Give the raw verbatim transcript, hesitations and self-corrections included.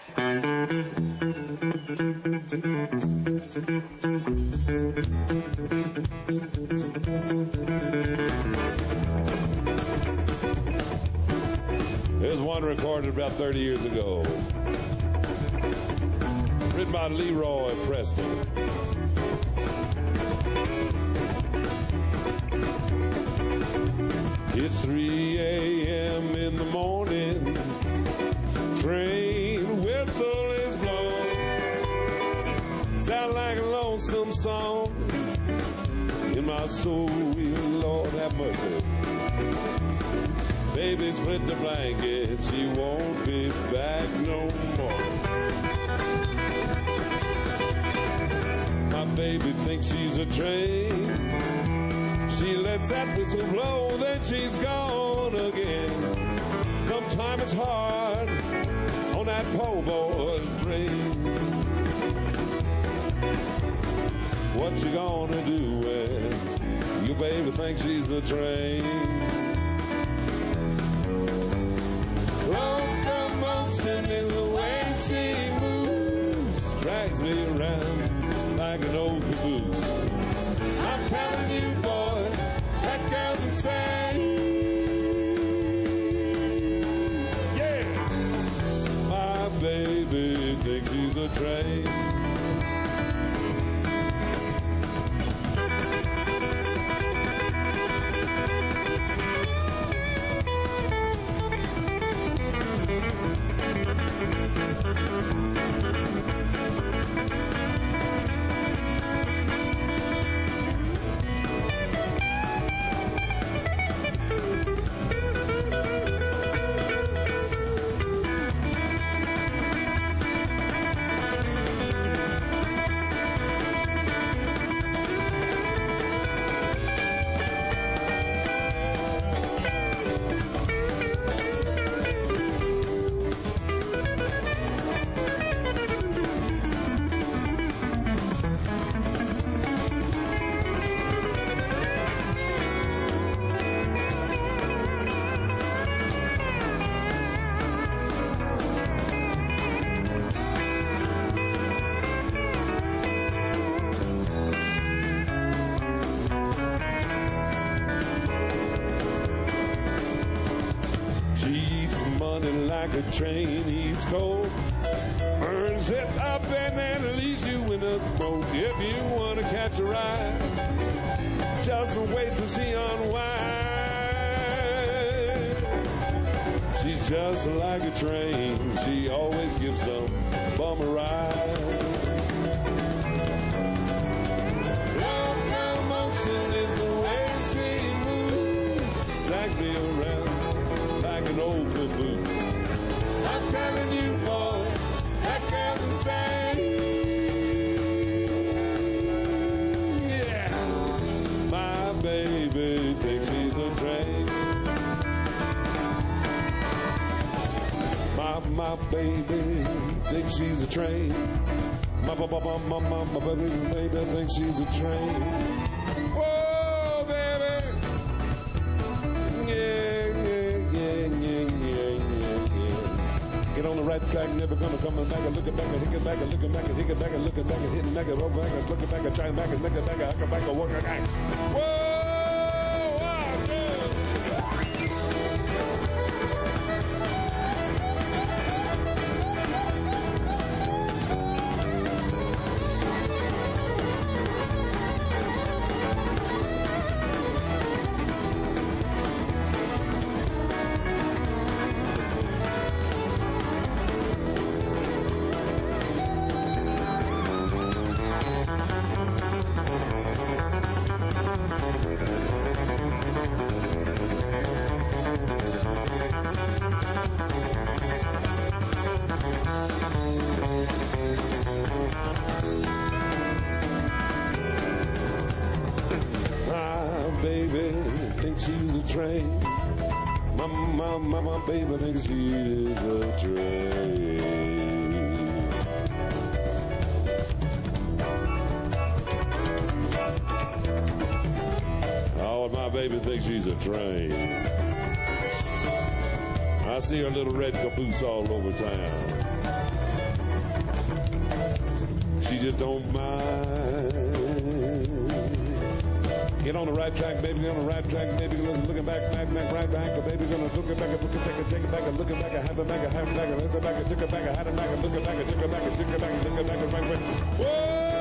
Here's one recorded about thirty years ago. Written by Leroy Preston. It's three a.m. in the morning. Train whistle is blown. Sound like a lonesome song. In my soul, Lord have mercy. Baby split the blanket, she won't be back no more. My baby thinks she's a train. She lets that whistle blow, then she's gone again. Sometimes it's hard on that poor boy's brain. What you gonna do when your baby thinks she's a train? Locomotion is the way she moves, drags me around like an old caboose. I'm telling you, boy, that girl's insane. Yeah, my baby thinks she's a train. A train eats coal, burns it up and then leaves you in a smoke. If you want to catch a ride, just wait to see unwind. She's just like a train, she always gives some bum a ride. Locomotion is the way she moves, drag me around like an old caboose. I'm telling you, boy, that girl's insane. Yeah, my baby thinks she's a train. My, my baby thinks she's a train. My, my, my, my, my, my baby, baby thinks she's a train. Whoa, baby. Yeah, yeah, yeah, yeah, yeah, yeah. Get on the right track, never gonna come back and look it back and hit it back and look it back and hit it back and look it back and hit it back and roll back and look it back and try it back and look it back and come back and work it back. Whoa! She's a train. My, my, my, my baby thinks she's a train. Oh, my baby thinks she's a train. I see her little red caboose all over town. she just don't mind. Get on the right track, baby, on the right track, baby, looking back, back, back, right back, baby, gonna look it back, look it back, take it back, look it back, have it back, have it back, look it back, took it back, had it back, look it back, took it back, took it back, look it back, right back. Whoa!